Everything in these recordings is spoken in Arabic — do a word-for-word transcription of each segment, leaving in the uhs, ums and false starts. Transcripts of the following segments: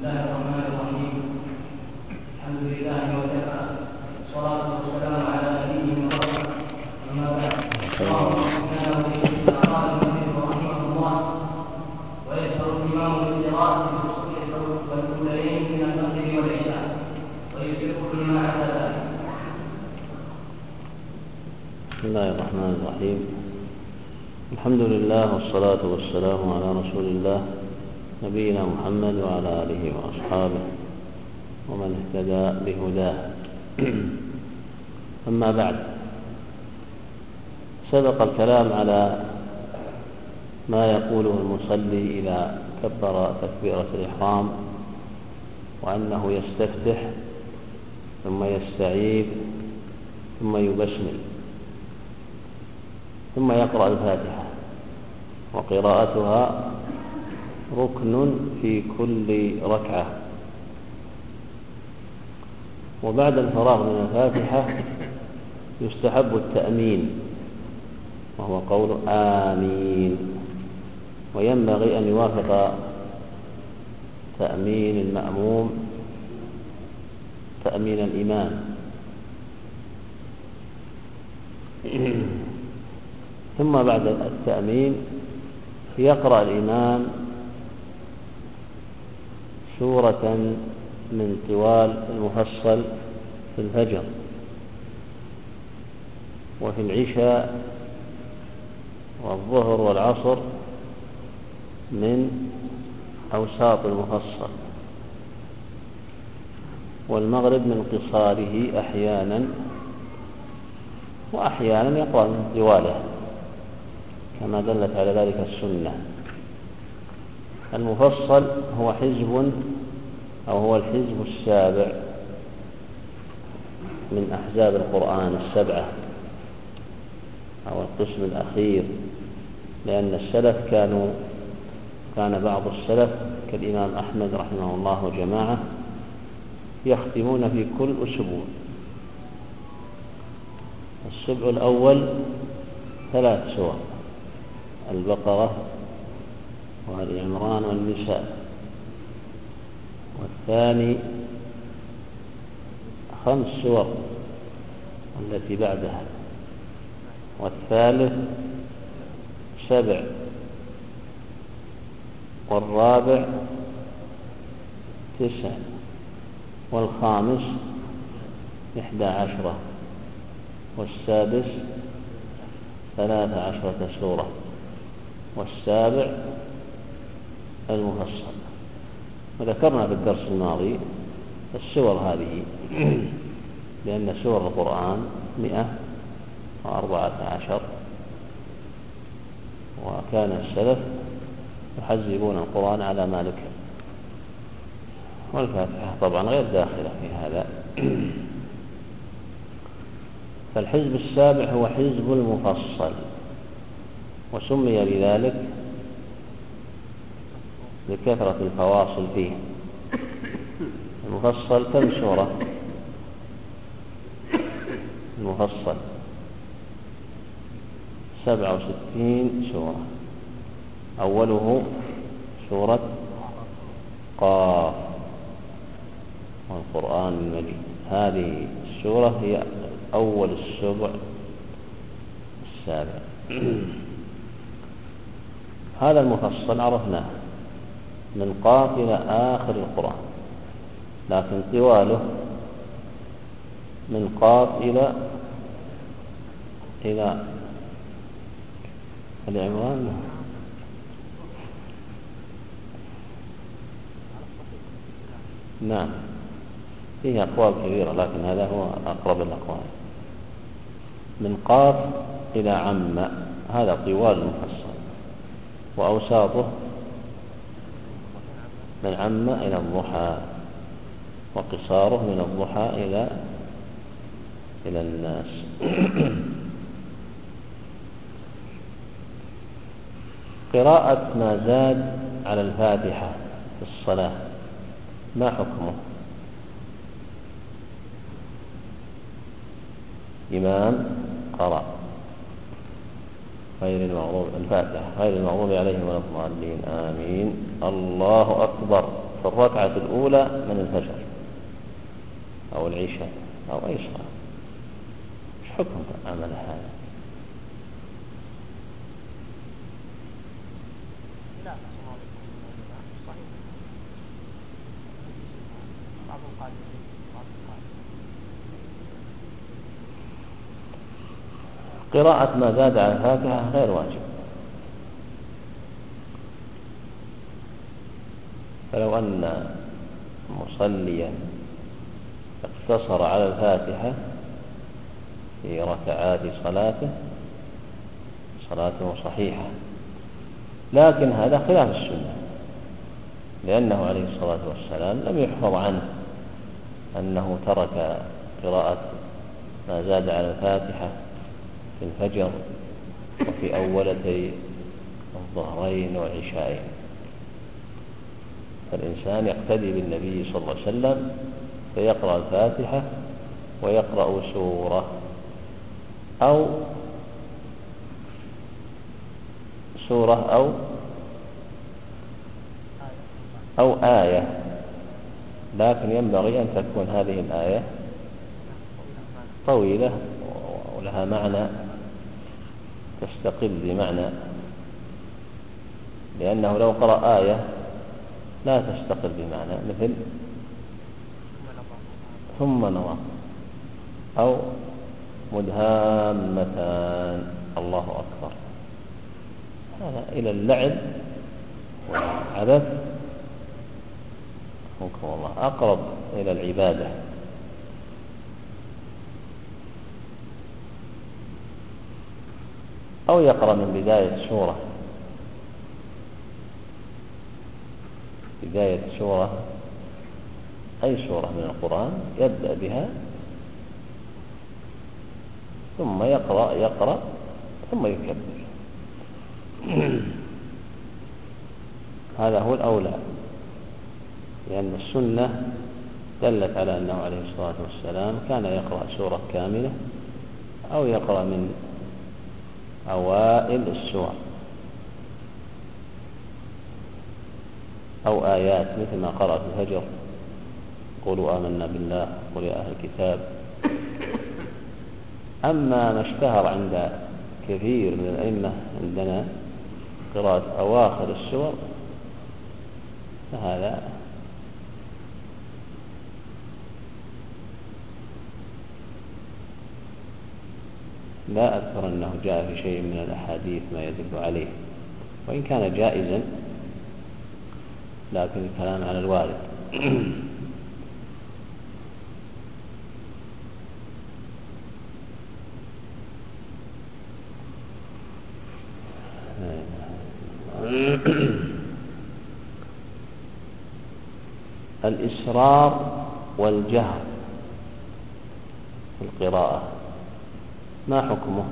الله الرحمن الرحيم. الحمد لله وكفى، والصلاة والسلام على نبيه ورسوله، أما بعد. اللهم سبحانه وتعالى قال المؤلف رحمه الله: ويسر الإمام بالقراءة في الصبح والأوليين من المغرب والعشاء، ويسر فيما عدا ذلك. بسم الله الرحمن الرحيم. الحمد لله والصلاة والسلام على رسول الله نبينا محمد وعلى آله وأصحابه ومن اهتدى بهداه. أما بعد، سبق الكلام على ما يقوله المصلي إذا كبر تكبيرة الإحرام، وأنه يستفتح ثم يستعيذ ثم يبسمل ثم يقرأ الفاتحة، وقراءتها ركن في كل ركعة. وبعد الفراغ من الفاتحة يستحب التأمين، وهو قول آمين، وينبغي أن يوافق تأمين المأموم تأمين الإمام. ثم بعد التأمين يقرأ الإمام سورة من طوال المفصل في الفجر، وفي العشاء والظهر والعصر من أوساط المفصل، والمغرب من قصاره أحيانا، وأحيانا يقرأ من طواله كما دلت على ذلك السنة. المفصل هو حزب أو هو الحزب السابع من أحزاب القرآن السبعة، أو القسم الأخير، لأن السلف كانوا كان بعض السلف كالإمام أحمد رحمه الله وجماعة يختمون في كل أسبوع. السبع الأول ثلاث سور: البقرة وآل عمران والنساء. والثاني خمس سور التي بعدها. والثالث سبع. والرابع تسع. والخامس إحدى عشرة. والسادس ثلاث عشرة سورة. والسابع المفصل. وذكرنا في الدرس الماضي السور هذه، لأن سور القرآن مئة وأربعة عشر، وكان السلف يحزبون القرآن على ما ذكر، والفاتحة طبعا غير داخلة في هذا. فالحزب السابع هو حزب المفصل، وسمي بذلك لكثرة الفواصل فيه. المفصل كم سورة؟ المفصل سبعة وستين سورة. أوله سورة قاف والقرآن المجيد. هذه السورة هي أول السبع السابع. هذا المفصل عرفناه من قاف إلى آخر القرآن، لكن طواله من قاف إلى إلى العمران. نعم، فيه أقوال كبيرة، لكن هذا هو أقرب الأقوال. من قاف إلى عم، هذا طوال المفصل. وأوساطه من عم إلى الضحى، وقصاره من الضحى إلى إلى الناس. قراءة ما زاد على الفاتحة في الصلاة ما حكمه؟ إمام قرأ غير المغضوب الفاتحة غير المغضوب عليهم ولا الضالين آمين الله أكبر في الركعة الأولى من الفجر أو العشاء أو أي صلاة، إيش حكم عمل هذا؟ قراءة ما زاد على الفاتحة غير واجب، فلو أن مصليا اقتصر على الفاتحة في ركعات صلاته صلاته صحيحة، لكن هذا خلاف السنة، لأنه عليه الصلاة والسلام لم يحفظ عنه أنه ترك قراءة ما زاد على الفاتحة في الفجر وفي أولتي الظهرين والعشاءين. فالإنسان يقتدي بالنبي صلى الله عليه وسلم فيقرأ الفاتحة ويقرأ سورة أو سورة أو أو آية، لكن ينبغي أن تكون هذه الآية طويلة ولها معنى تستقل بمعنى، لأنه لو قرأ آية لا تستقل بمعنى مثل ثم نظر أو مدهامتان الله أكبر، هذا إلى اللعب والعبث ممكن والله أقرب إلى العبادة. أو يقرأ من بداية سورة بداية سورة أي سورة من القرآن يبدأ بها ثم يقرأ يقرأ ثم يكبر هذا هو الأولى، لأن السنة دلت على أنه عليه الصلاة والسلام كان يقرأ سورة كاملة أو يقرأ من أوائل السور أو آيات مثل ما قرأ في الفجر قولوا آمنا بالله قل يا أهل الكتاب. أما ما اشتهر عند كثير من الأئمة عندنا قراءة أواخر السور فهذا لا أذكر أنه جاء في شيء من الأحاديث ما يدل عليه، وإن كان جائزا لكن الكلام على الوارد. الإسرار والجهر في القراءة ما حكمه؟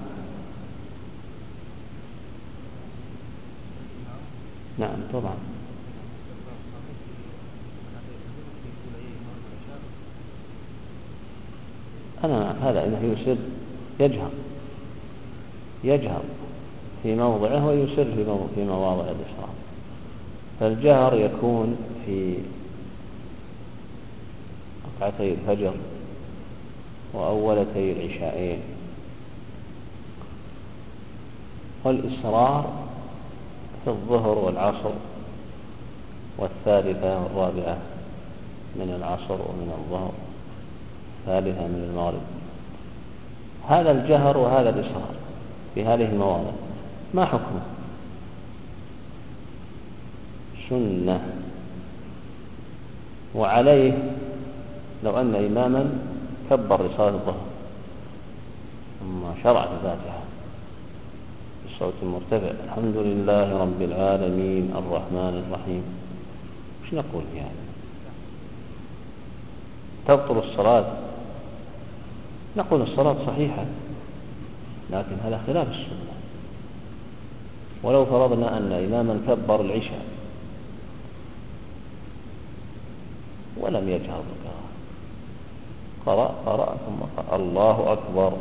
نعم طبعا. أنا هذا إنه يسر يجهر يجهر في موضعه ويسر في مواضع الإسرار. فالجهر يكون في ركعتي الفجر وأولتي العشاءين، والإسرار في الظهر والعصر والثالثة والرابعة من العصر ومن الظهر، ثالثة من المغرب. هذا الجهر وهذا الإسرار في هذه المواضع ما حكمه؟ سنة. وعليه لو أن إماما كبر لصلاة الظهر ثم شرع في الفاتحة بالصوت المرتفع الحمد لله رب العالمين الرحمن الرحيم، وش نقول في هذا؟ تبطل الصلاة؟ نقول الصلاة صحيحة، لكن هذا خلاف السنة. ولو فرضنا أن إماما كبر العشاء ولم يجهر بالقراءة، قرأ قرأ ثم قرأ الله أكبر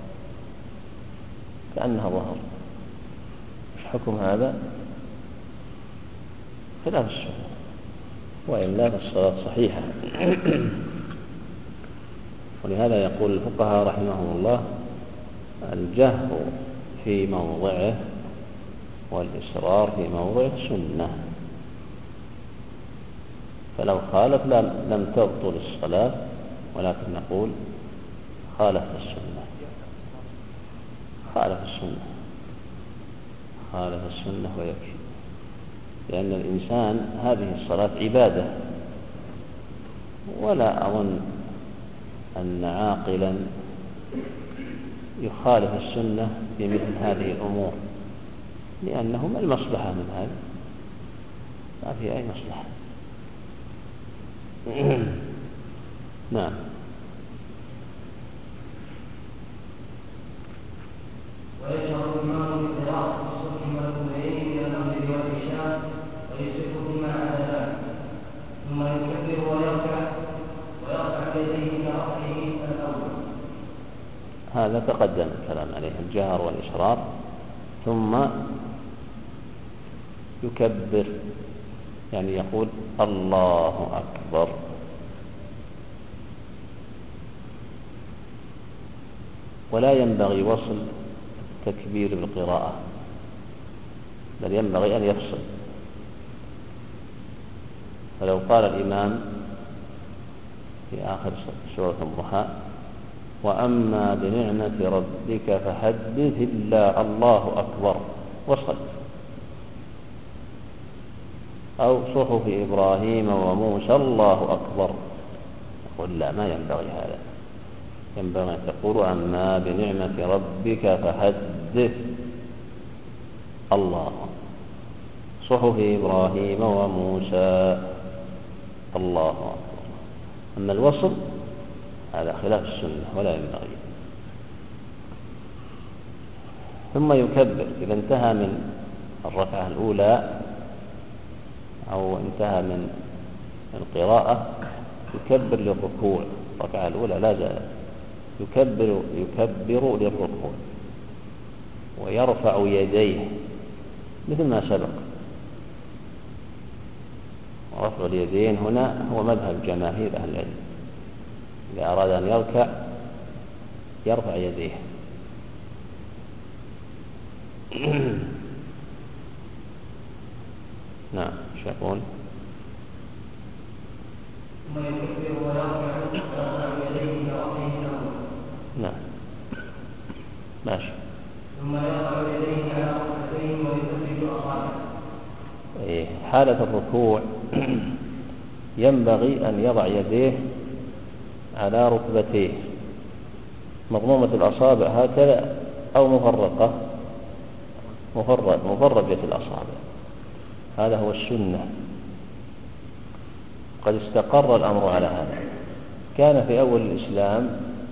كأنها ظهر، ايش حكم هذا؟ خلاف السنة. وإلا فالصلاة صحيحة. ولهذا يقول الفقهاء رحمهم الله: الجهر في موضعه والإصرار في موضعه سنة، فلو خالف لم تبطل الصلاة، ولكن نقول خالف السنة خالف السنة خالف السنة ويكفي، لأن الإنسان هذه الصلاة عبادة، ولا أظن أن عاقلا يخالف السنة في مثل هذه الأمور، لأنه ما المصلحة من هذا؟ ما في أي مصلحة. نعم. ويشرع الإمام بالقراءة في الصبح والظهرين من المغرب والعشاء، ويسرف فيما عدا ذلك، ثم يكبر ويركع ويرفع يديه كرفعه الأول. هذا تقدم الكلام عليه، الجهر والإصرار، ثم يكبر، يعني يقول الله أكبر. ولا ينبغي وصل التكبير بالقراءة، بل ينبغي أن يفصل. فلو قال الإمام في آخر سورة الضحى: وأما بنعمة ربك فحدث الله الله أكبر، وصل. أو صحف إبراهيم وموسى الله أكبر، يقول لا، ما ينبغي هذا، ينبغي أن تقول: أما بنعمة ربك فحدث الله، صحف إبراهيم وموسى الله أكبر. أما الوصل هذا خلاف السنة ولا ينبغي. ثم يكبر إذا انتهى من الركعة الأولى أو انتهى من القراءة، يكبر للركوع. الركعة الأولى لا زال يكبر يكبر للركوع ويرفع يديه مثل ما سبق. ورفع اليدين هنا هو مذهب جماهير أهل العلم، إذا أراد أن يركع يرفع يديه. نعم، شايفون. ثم يكبر ويرفع ويرفع يديه كرفعه الأول. نعم، ماشي. ثم يرفع يديه على ركبتيه ويثبت أصابعه. إيه، حالة الركوع ينبغي أن يضع يديه على ركبتيه مضمومة الأصابع هكذا، أو مفرقة مفرد مفرجة الأصابع. هذا هو السنة. قد استقر الأمر على هذا. كان في أول الإسلام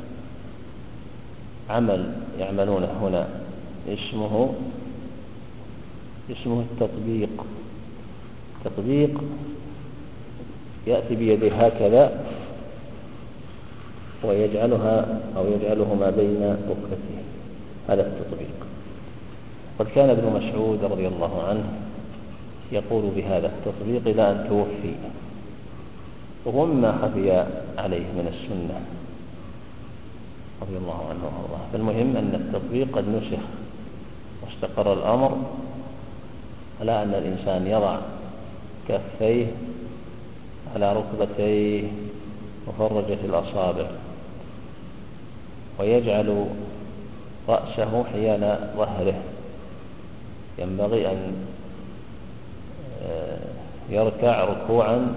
عمل يعملونه هنا اسمه اسمه التطبيق. تطبيق يأتي بيده هكذا ويجعلها أو يجعلهما بين ركبتيه، هذا التطبيق. قد كان ابن مسعود رضي الله عنه يقول بهذا التطبيق إلى أن توفي، وهو مما خفي عليه من السنة رضي الله عنه وارضاه. فالمهم أن التطبيق قد نسخ واستقر الأمر على أن الإنسان يضع كفيه على ركبتيه مفرجة الأصابع، ويجعل رأسه حيال ظهره. ينبغي أن يركع ركوعا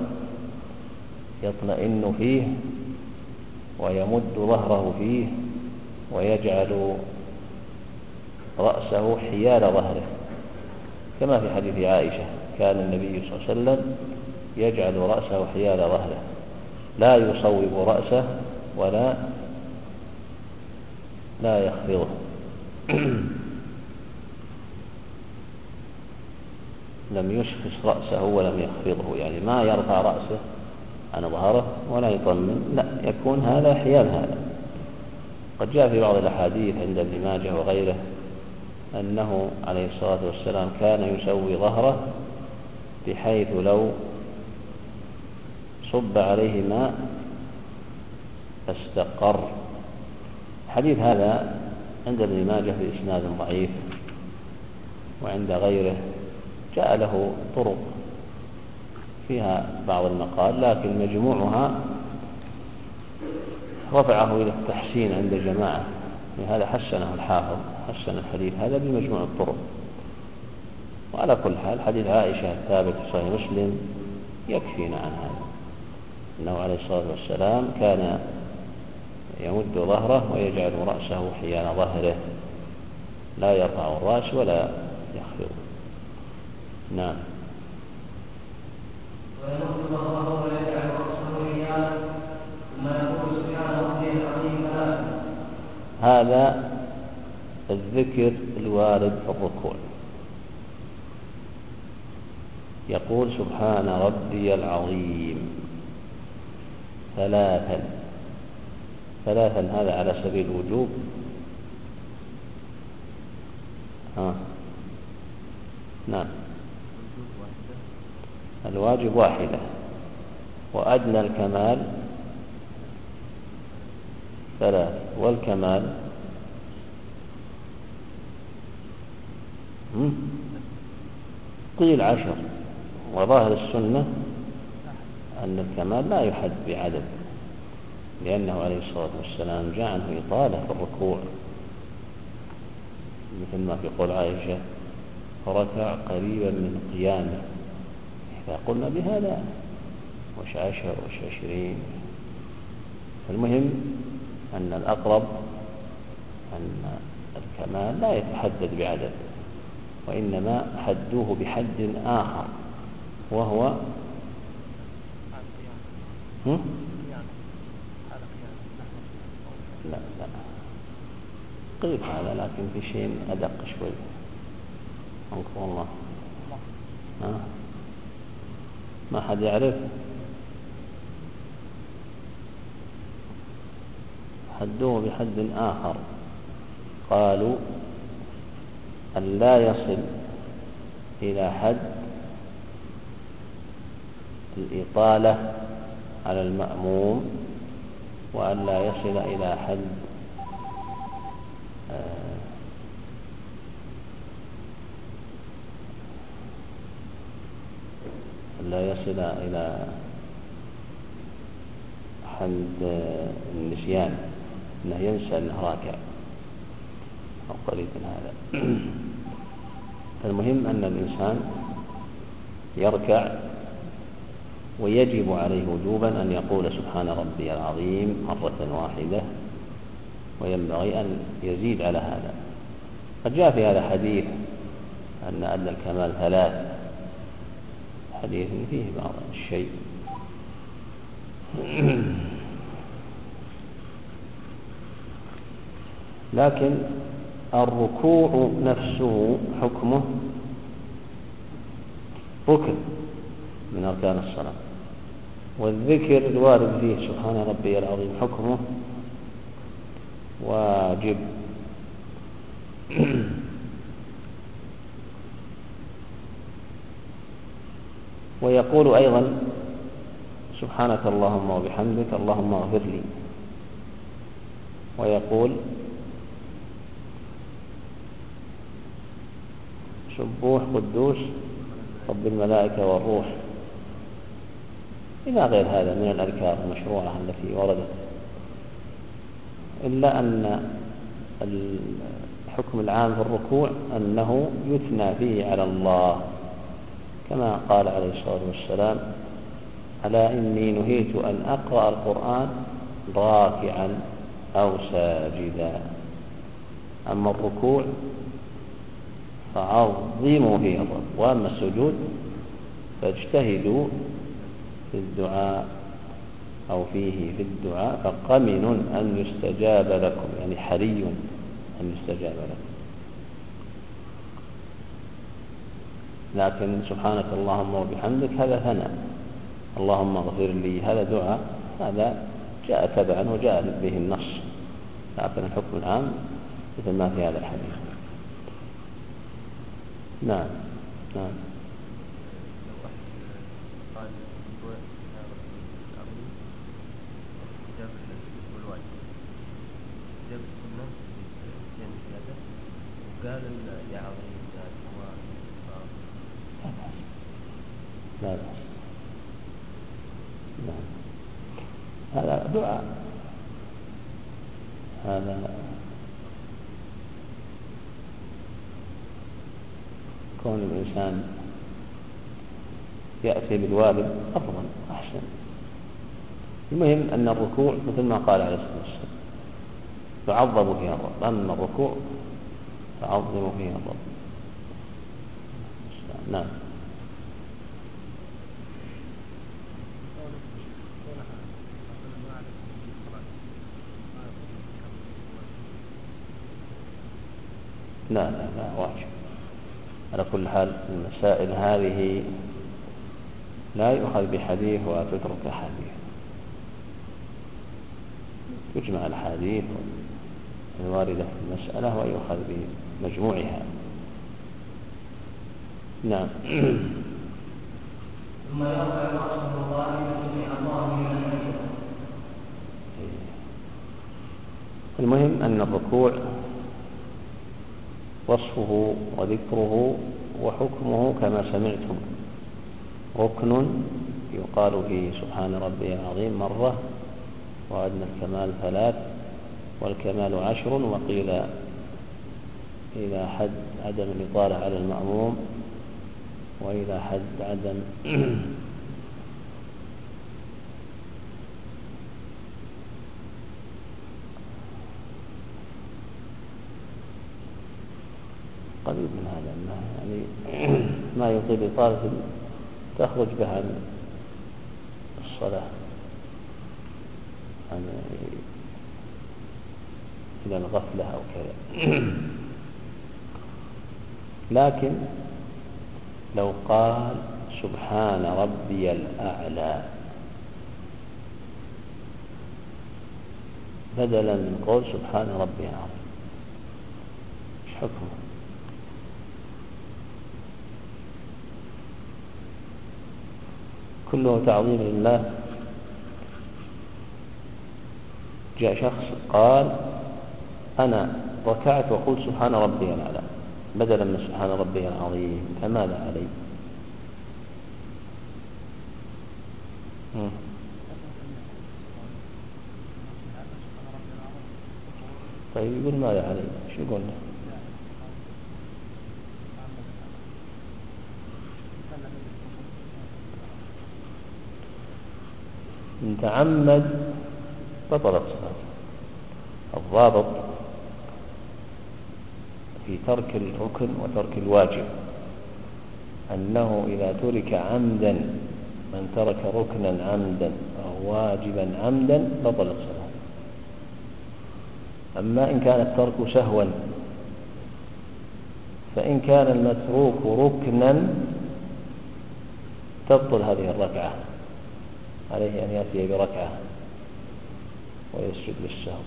يطمئن فيه ويمد ظهره فيه ويجعل رأسه حيال ظهره، كما في حديث عائشة: كان النبي صلى الله عليه وسلم يجعل رأسه حيال ظهره، لا يصوب رأسه ولا لا يخفضه. لم يشخص رأسه ولم يخفضه، يعني ما يرفع رأسه عن ظهره ولا يطمن، لا، يكون هذا حيال هذا. قد جاء في بعض الأحاديث عند ابن ماجه وغيره أنه عليه الصلاة والسلام كان يسوي ظهره بحيث لو صب عليه ماء فاستقر. الحديث هذا عند ابن ماجه بإسناد ضعيف، وعند غيره جاء له طرق فيها بعض المقال، لكن مجموعها رفعه إلى التحسين عند جماعة، لهذا حسنه الحافظ، حسن الحديث هذا بمجموع الطرق. وعلى كل حال حديث عائشة الثابت في صحيح مسلم يكفينا عن هذا، أنه عليه الصلاة والسلام كان يمد ظهره ويجعل رأسه حيال ظهره، لا يرفع الرأس ولا يخفض. نعم. ويمد ظهره ويجعل رأسه حيال، ثم يقول سبحان ربي العظيم ثلاثا. هذا الذكر الوارد في الركوع، يقول سبحان ربي العظيم ثلاثا. ثلاثا هذا على سبيل الوجوب. ها. نعم. الواجب واحدة، وأدنى الكمال ثلاث، والكمال قيل عشر، وظاهر السنة أن الكمال لا يحد بعدد، لأنه عليه الصلاة والسلام جاء عنه إطالة في الركوع، مثل ما في قول عائشة فركع قريبا من قيامه. إذا قلنا بهذا وش عشر وش عشرين. المهم أن الأقرب أن الكمال لا يتحدد بعدد، وإنما حدوه بحد آخر، وهو هم؟ لا لا قيل هذا، لكن في شيء أدق شوي. عنكم الله. ها؟ ما حد يعرف. حدوه بحد آخر، قالوا أن لا يصل إلى حد الإطالة على المأموم، وأن لا يصل إلى حد لا يصل إلى حد النسيان، أنه ينسى أنه راكع أو قريب من هذا. فالمهم أن الإنسان يركع، ويجب عليه وجوبا أن يقول سبحان ربي العظيم مرة واحدة، وينبغي أن يزيد على هذا. قد جاء في هذا حديث أن أدنى الكمال ثلاث، حديث فيه بعض الشيء. لكن الركوع نفسه حكمه ركن من أركان الصلاة، والذكر الوارد فيه سبحان ربي العظيم حكمه واجب. ويقول أيضا سبحانك اللهم وبحمدك اللهم اغفر لي، ويقول سبوح قدوس رب الملائكة والروح، إلى غير هذا من الأذكار المشروعة التي وردت. إلا أن الحكم العام في الركوع أنه يثنى فيه على الله، كما قال عليه الصلاة والسلام ألا إني نهيت أن أقرأ القرآن راكعا أو ساجدا. أما الركوع فعظموا فيه الرب، وأما السجود فاجتهدوا في الدعاء أو فيه في الدعاء، فقمن أن يستجاب لكم، يعني حري أن يستجاب لكم. لكن سبحانك اللهم وبحمدك هذا ثناء، اللهم اغفر لي هذا دعاء، هذا جاء تبعا وجاء به النص، لكن الحكم العام مثل ما في هذا الحديث. نعم نعم. هل يا عظيم يا سماء لا بأس. نعم. هذا دعاء، هذا كون الإنسان يأتي بالواجب أفضل أحسن. المهم أن الركوع مثل ما قال عليه الصلاة والسلام تعظم فيها الرب، أما الركوع تعظم فيها الرب. نعم. لا لا لا واجب على كل حال. المسائل هذه لا يؤخذ بحديث وتترك حديث، تجمع الحديث الواردة في المسألة ويؤخذ بمجموعها. نعم. ثم يرفع رأسه قائما سمع الله لمن حمده. المهم أن الركوع وصفه وذكره وحكمه كما سمعتم، ركن يقال فيه سبحان ربي العظيم مرة، وأدنى الكمال ثلاث، والكمال عشر، وقيل إلى حد عدم الإطالة على المأموم، وإلى حد عدم قريب من هذا، يعني ما يطيل إطالة تخرج بها عن الصلاة عن إلى الغفلة أو كذا. لكن لو قال سبحان ربي الأعلى بدلا من قول سبحان ربي العظيم، ايش حكمه؟ كله تعظيم لله. جاء شخص قال أنا ركعت وقلت سبحان ربي الأعلى بدلا من سبحان ربي العظيم، فماذا علي؟ مم. طيب يقول ماذا علي؟ شو قلنا؟ إن تعمد بطلت صلاته. الضابط في ترك الركن وترك الواجب أنه إذا ترك عمدا، من ترك ركنا عمدا أو واجبا عمدا بطلت صلاته. أما إن كان الترك سهوا، فإن كان المتروك ركنا تبطل هذه الركعة، عليه أن يأتي بركعة ويسجد للسهو.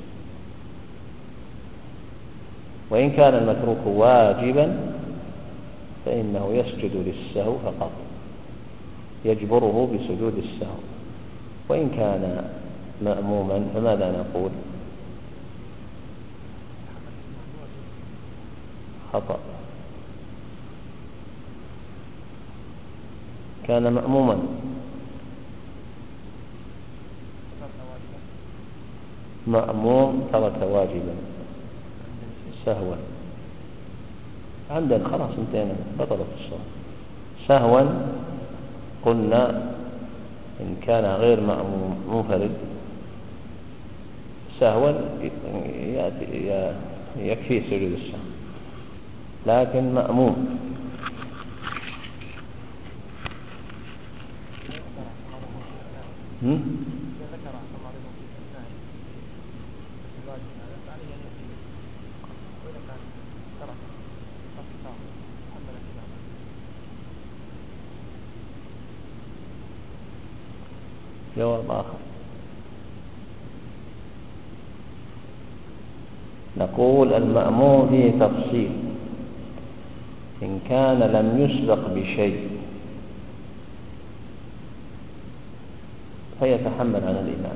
وإن كان المتروك واجبا فإنه يسجد للسهو فقط، يجبره بسجود السهو. وإن كان مأموما فماذا نقول؟ خطأ. كان مأموما مأموم ترك واجبا سهوا، عمدا خلاص انتهينا، بطلت الصلاة. سهوا قلنا إن كان غير مأموم منفرد سهوا يكفي سجود السهو، لكن مأموم هم؟ جواب آخر، نقول المأموم فيه تفصيل. إن كان لم يسبق بشيء فيتحمل عن الإمام،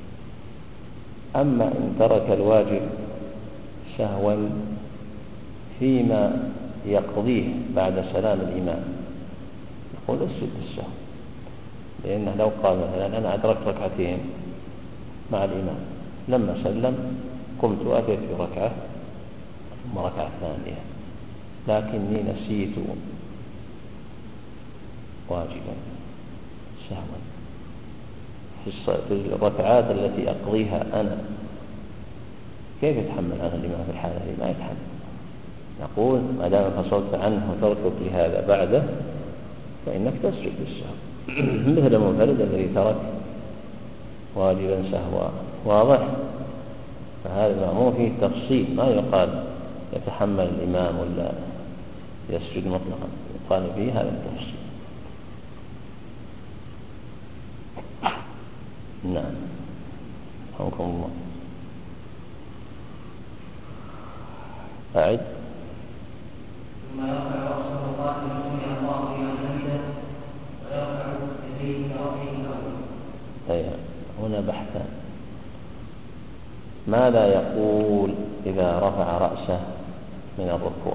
أما إن ترك الواجب سهوا فيما يقضيه بعد سلام الإمام نقول اسجد للسهو، لأنه لو قال مثلا أنا أدركت ركعتين مع الإمام لما سلم قمت وأتيت بركعة ثم ركعة ثانية لكني نسيت واجبا سهوا في الركعات التي أقضيها أنا، كيف يتحمل عنه الإمام في الحالة هذه؟ ما يتحمل. نقول ما دام فصلت عنه وتركت لهذا بعده فإنك تسجد للسهو مثل المنفرد الذي ترك واجبا سهوا. واضح؟ فهذا المأموم فيه تفصيل، ما يقال يتحمل الإمام ولا يسجد مطلقا، يقال فيه هذا التفصيل. نعم رحمكم الله. أعد. ثم يرفع رأسه قائلا سمع الله لمن حمده ويرفع يديه كرفعه الأول. أيوة هنا بحثان. ماذا يقول إذا رفع رأسه من الركوع؟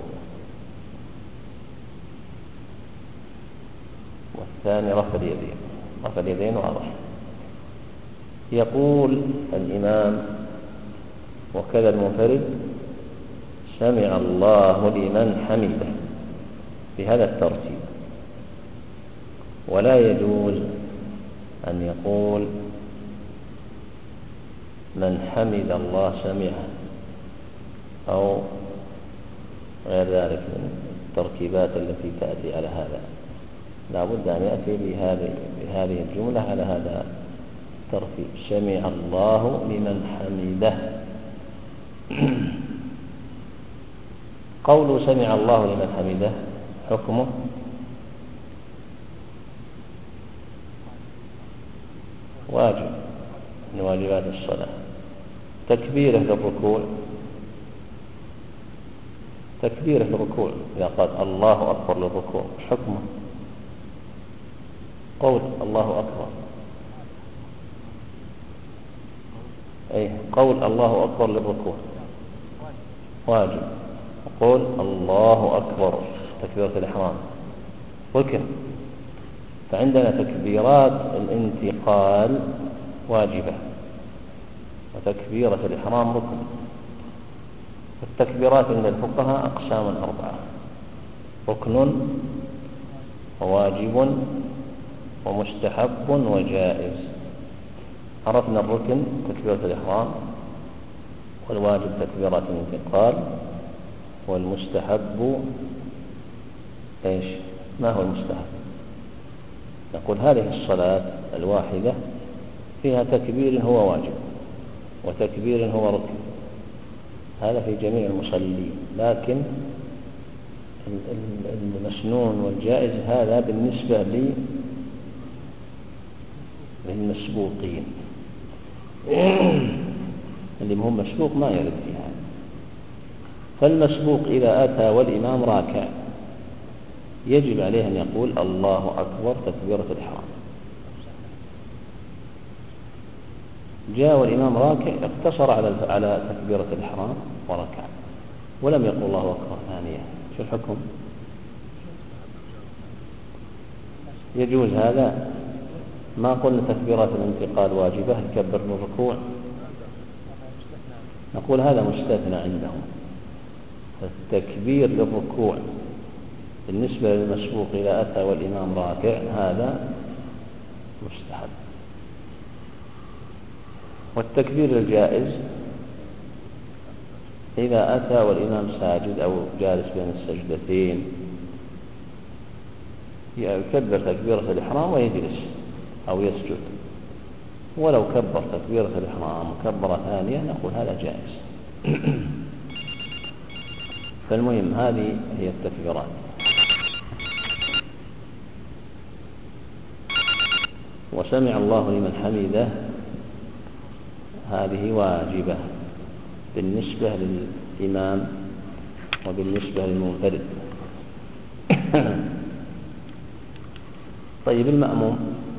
والثاني رفع اليدين. رفع اليدين واضح. يقول الإمام وكذا المنفرد سمع الله لمن حمده بهذا الترتيب، ولا يجوز أن يقول من حمد الله سمعه أو غير ذلك من التركيبات التي تأتي على هذا. لا بد أن يأتي بهذه بهذه الجملة على هذا الترتيب، سمع الله لمن حمده. قول سمع الله لمن حمده حكمه واجب من واجبات الصلاة. تكبيره للركوع تكبيره للركوع إذا قال الله أكبر للركوع حكمه قول الله أكبر، أي قول الله أكبر للركوع واجب، قول الله أكبر تكبيرة الإحرام ركن. فعندنا تكبيرات الانتقال واجبة وتكبيرة الإحرام ركن. التكبيرات عند الفقهاء أقسام أربعة: ركن وواجب ومستحب وجائز. عرفنا الركن تكبيرة الإحرام، والواجب تكبيرة الانتقال، والمستحب إيش؟ ما هو المستحب؟ نقول هذه الصلاة الواحدة فيها تكبير هو واجب وتكبير هو ركن، هذا في جميع المصلين، لكن المسنون والجائز هذا بالنسبة للمسبوقين اللي هم مسبوق ما يرد فيها. فالمسبوق إذا أتى والإمام راكع يجب عليه أن يقول الله أكبر تكبيرة الإحرام. جاء والإمام راكع اقتصر على على تكبيرة الإحرام وركع ولم يقل الله أكبر ثانية، شو الحكم؟ يجوز هذا؟ ما قلنا تكبيرات الانتقال واجبة يكبر للركوع، نقول هذا مستثنى عندهم. التكبير للركوع بالنسبة للمسبوق إذا أتى والإمام راكع هذا مستحب. والتكبير الجائز إذا أتى والإمام ساجد أو جالس بين السجدتين يكبر تكبيرة الإحرام ويجلس أو يسجد، ولو كبر تكبيرة الإحرام وكبر ثانية نقول هذا جائز. فالمهم هذه هي التكبيرات. وسمع الله لمن حمده هذه واجبة بالنسبة للإمام وبالنسبة للمنفرد. طيب المأموم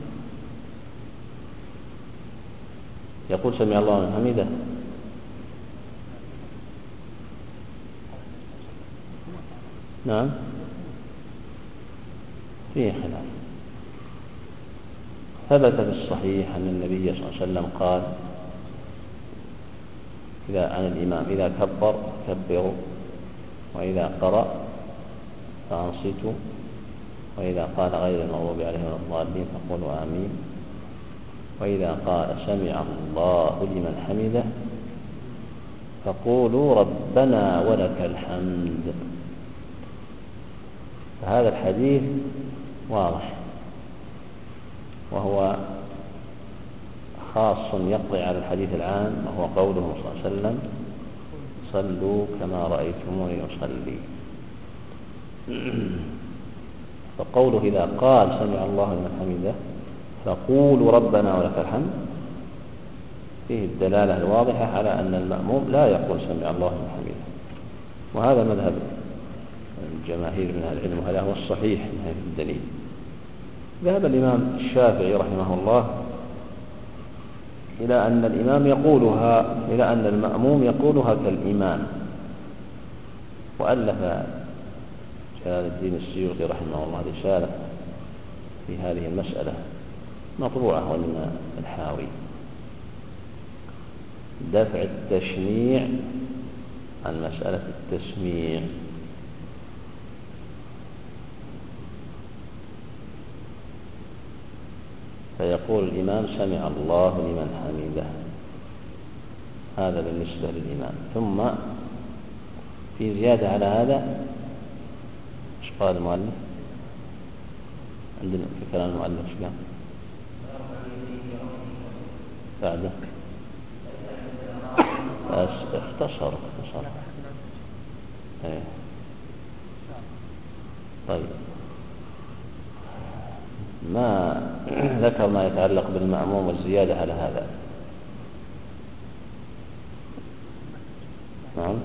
يقول سمع الله لمن حمده نعم فيه خلاف. ثبت في الصحيح أن النبي صلى الله عليه وسلم قال إذا عن الإمام إذا كبر كبروا، وإذا قرأ فأنصتوا، وإذا قال غير المغضوب عليهم ولا الضالين فقولوا آمين، وإذا قال سمع الله لمن حمده فقولوا ربنا ولك الحمد. فهذا الحديث واضح، وهو خاص يقضي على الحديث العام، وهو قوله صلى الله عليه وسلم صلوا كما رأيتموني أصلي. فقوله إذا قال سمع الله لمن حمده فقولوا ربنا ولك الحمد فيه الدلالة الواضحة على أن المأموم لا يقول سمع الله لمن حمده، وهذا مذهب الجماهير من أهل العلم، وهذا هو الصحيح من هذا الدليل. ذهب الإمام الشافعي رحمه الله إلى أن الإمام يقولها إلى أن المأموم يقولها كالإمام، وألف جلال الدين السيوطي رحمه الله رسالة في هذه المسألة مطبوعة من الحاوي، دفع التشنيع عن مسألة التسميع. فيقول الإمام سمع الله لمن حمده، هذا بالنسبة للإمام. ثم في زيادة على هذا، ايش قال المؤلف عندنا في كلام المؤلف؟ ايش قال بعده؟ اختصر اختصر ايه. طيب ما ذكر ما يتعلق بالمأموم والزيادة على هذا. نعم.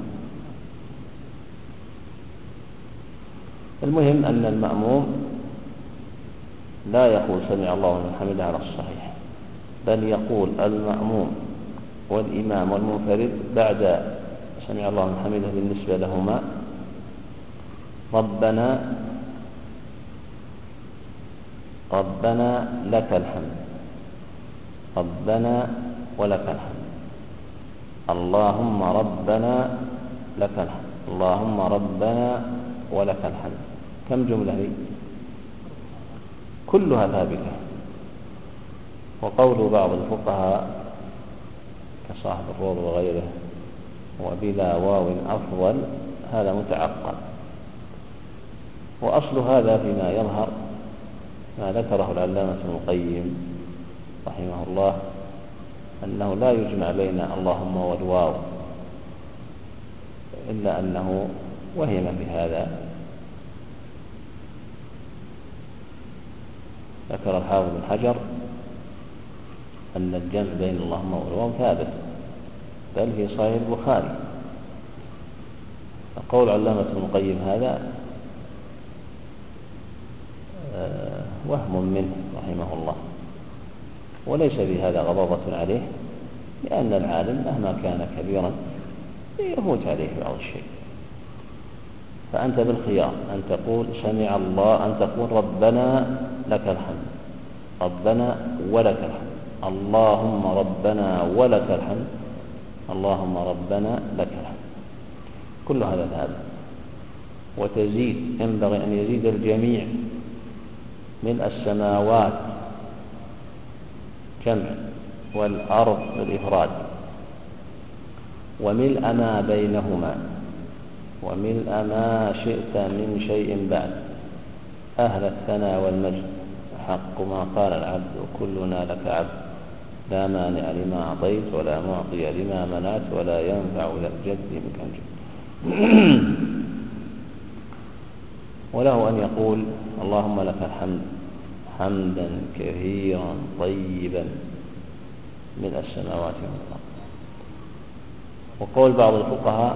المهم أن المأموم لا يقول سمع الله لمن حمده على الصحيح، بل يقول المأموم والإمام والمنفرد بعد سمع الله لمن حمده بالنسبة لهما ربنا ربنا لك الحمد، ربنا ولك الحمد، اللهم ربنا لك الحمد، اللهم ربنا ولك الحمد. كم جملة هي؟ كلها ثابتة. وقول بعض الفقهاء كصاحب الروض وغيره وبلا واو أفضل، هذا متعقل. وأصل هذا فيما يظهر ما ذكره العلامة ابن القيم رحمه الله، أنه لا يجمع بين اللهم والواو، إلا أنه وهم في هذا. ذكر الحافظ بن حجر أن الجمع بين اللهم والواو ثابت، بل في صحيح البخاري. فقول علامة ابن القيم هذا وهم منه رحمه الله، وليس بهذا غضاضة عليه، لأن العالم مهما كان كبيرا يفوت عليه بعض الشيء. فأنت بالخيار أن تقول سمع الله، أن تقول ربنا لك الحمد، ربنا ولك الحمد، اللهم ربنا ولك الحمد، اللهم ربنا لك الحمد. كل هذا ثابت. وتزيد، ينبغي أن يزيد الجميع ملء السماوات جمع والأرض بالإفراد، وملء ما بينهما، وملء ما شئت من شيء بعد، أهل الثناء والمجد، حق ما قال العبد وكلنا لك عبد، لا مانع لما أعطيت ولا معطي لما منعت ولا ينفع ذا الجد منك الجد. وله أن يقول اللهم لك الحمد حمدا كثيرا طيبا ملء السماوات والأرض. وقول بعض الفقهاء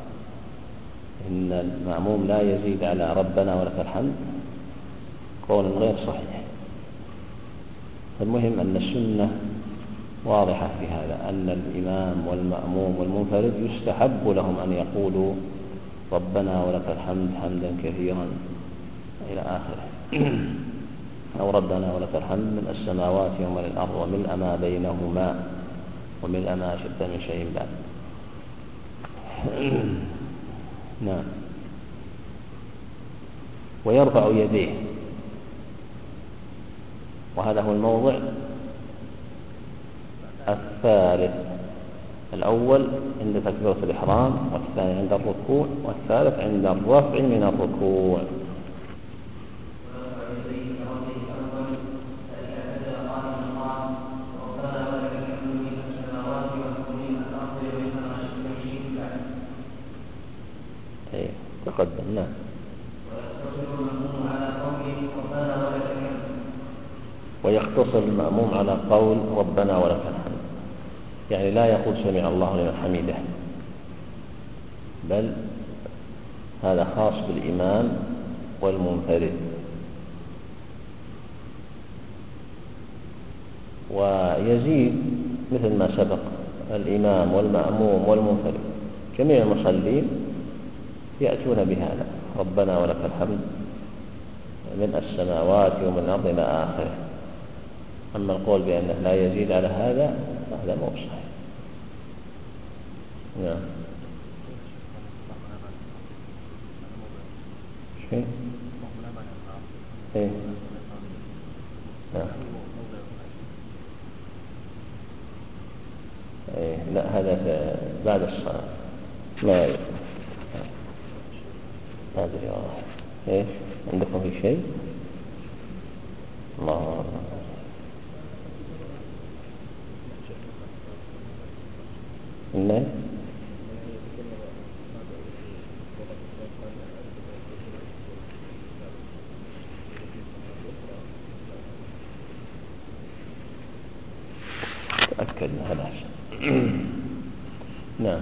إن المأموم لا يزيد على ربنا ولك الحمد قول غير صحيح. فالمهم أن السنة واضحة في هذا، أن الإمام والمأموم والمنفرد يستحب لهم أن يقولوا ربنا ولك الحمد حمدا كثيرا إلى آخره. أو ربنا ولك الحمد من السماوات ومن الأرض وملء ما بينهما وملء ما شئت من شيء بعد. نعم. ويرفع يديه، وهذا هو الموضع الثالث، الأول عند تكبيرة الإحرام، والثاني عند الركوع، والثالث عند الرفع من الركوع. ايه تقدم. نعم. ويقتصر المأموم على قول ربنا ولك الحمد، يعني لا يقول سمع الله لمن حمده، بل هذا خاص بالإمام والمنفرد. ويزيد مثل ما سبق الإمام والمأموم والمنفرد جميع المصلين يأتون بهذا ربنا ولك الحمد من السماوات ومن الأرض إلى آخره. أما القول بأنه لا يزيد على هذا هذا مو صحيح. نعم. شيء ايه نعم. ايه لا، هذا بعد الصلاة. ما ما أدري والله. ايش عندكم في شيء؟ الله إنه تأكد من هذا. نعم.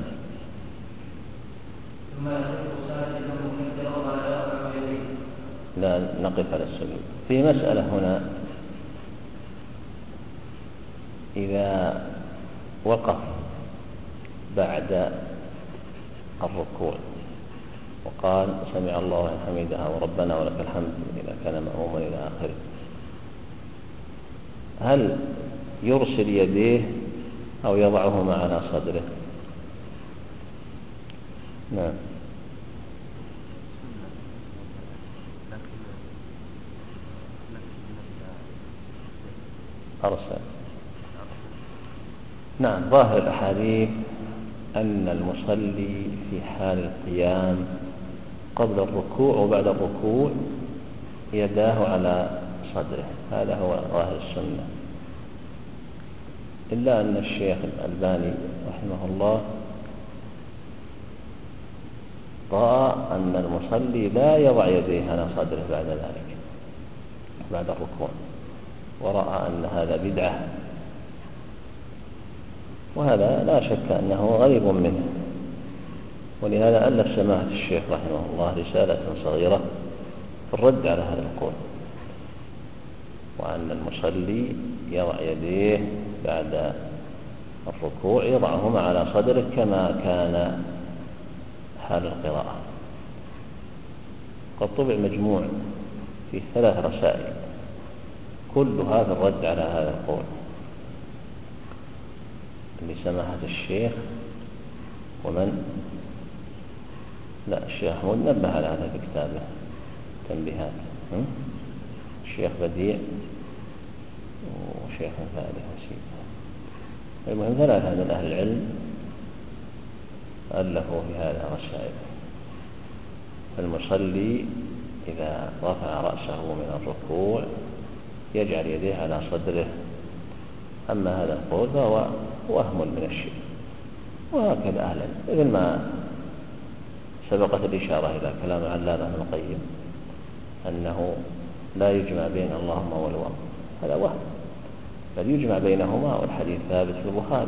لا نقف على السجود. في مسألة هنا، إذا وقف بعد الركوع وقال سمع الله لمن حمده وربنا ولك الحمد إذا كان مأموما إلى آخره، هل يرسل يديه أو يضعهما على صدره؟ نعم. أرسل. نعم. ظاهر الأحاديث أن المصلي في حال القيام قبل الركوع وبعد الركوع يداه على صدره، هذا هو ظاهر السنة، إلا أن الشيخ الألباني رحمه الله رأى أن المصلي لا يضع يديه على صدره بعد ذلك بعد الركوع، ورأى أن هذا بدعة، وهذا لا شك أنه غريب منه. ولهذا ألف سماحة الشيخ رحمه الله رسالة صغيرة في الرد على هذا القول، وأن المصلي يضع يديه بعد الركوع يضعهما على صدره كما كان حال القراءة. قد طبع مجموع في ثلاث رسائل كل هذا الرد على هذا القول لسماحة الشيخ ومن لا الشيخ محمود نبه على هذا في كتابه تنبيهات، الشيخ بديع وشيخ ثالث نسيب. المهم ثلاثة من أهل العلم ألفوا في هذا رسائل. المصلي إذا رفع رأسه من الركوع يجعل يديه على صدره، أما هذا القول فهو وهم من الشيخ. وهكذا أهلا مثل ما سبقت الإشارة إلى كلام علامة ابن القيم أنه لا يجمع بين اللهم والواو، هذا وهم، بل يجمع بينهما، والحديث ثابت في البخاري.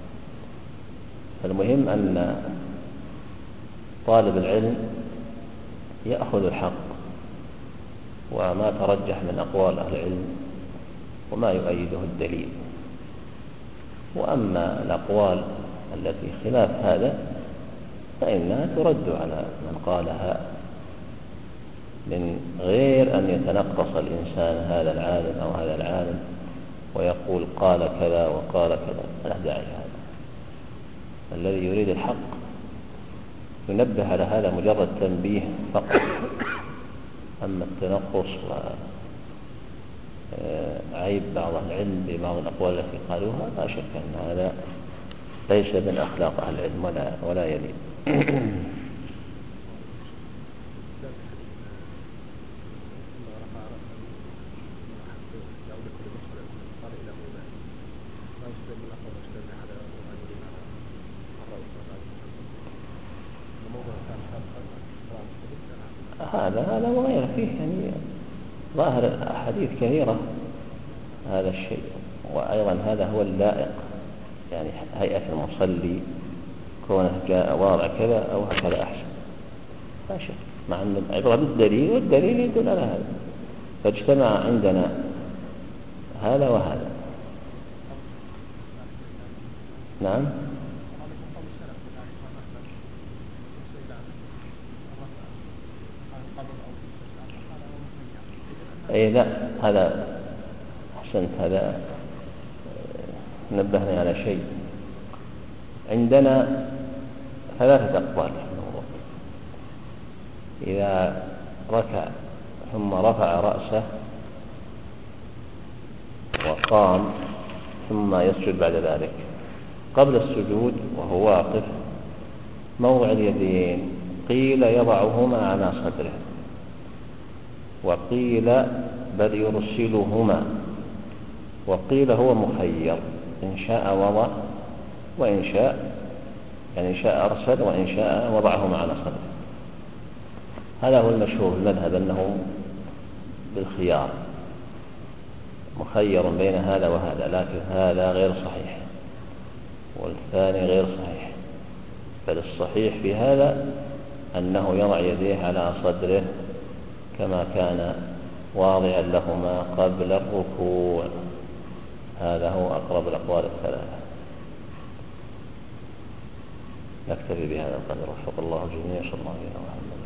المهم أن طالب العلم يأخذ الحق وما ترجح من أقوال أهل العلم وما يؤيده الدليل، وأما الأقوال التي خلاف هذا فإنها ترد على من قالها، من غير أن يتنقص الإنسان هذا العالم أو هذا العالم ويقول قال كذا وقال كذا، لا داعي هذا. الذي يريد الحق ينبه على هذا مجرد تنبيه فقط. أما التنقص وعيب بعض العلم ببعض الأقوال التي قالوها لا شك أن هذا ليس من أخلاق أهل العلم ولا ولا يليق. هذا هذا وغير فيه يعني ظاهر أحاديث كثيرة هذا الشيء، وأيضا هذا هو اللائق، يعني هيئة المصلي كونه جاء واضع كذا أو هكذا أحسن لا شك، مع أن العبرة بالدليل والدليل يدل على هذا. فاجتمع عندنا هذا وهذا. نعم. أي لا، هذا أحسنت، هذا نبهني على شيء. عندنا ثلاثة أقوال في الموضوع. إذا ركع ثم رفع رأسه وقام ثم يسجد بعد ذلك، قبل السجود وهو واقف موضع اليدين قيل يضعهما على صدره، وقيل بل يرسلهما، وقيل هو مخير إن شاء وضع وإن شاء يعني إن شاء أرسل وإن شاء وضعهما على صدره. هذا هو المشهور في المذهب أنه بالخيار، مخير بين هذا وهذا، لكن هذا غير صحيح والثاني غير صحيح، بل الصحيح في هذا أنه يضع يديه على صدره كما كان واضعا لهما قبل الركوع. هذا هو أقرب الأقوال الثلاثة. نكتفي بهذا القدر، وفق الله الجميع، صلى الله عليه وسلم.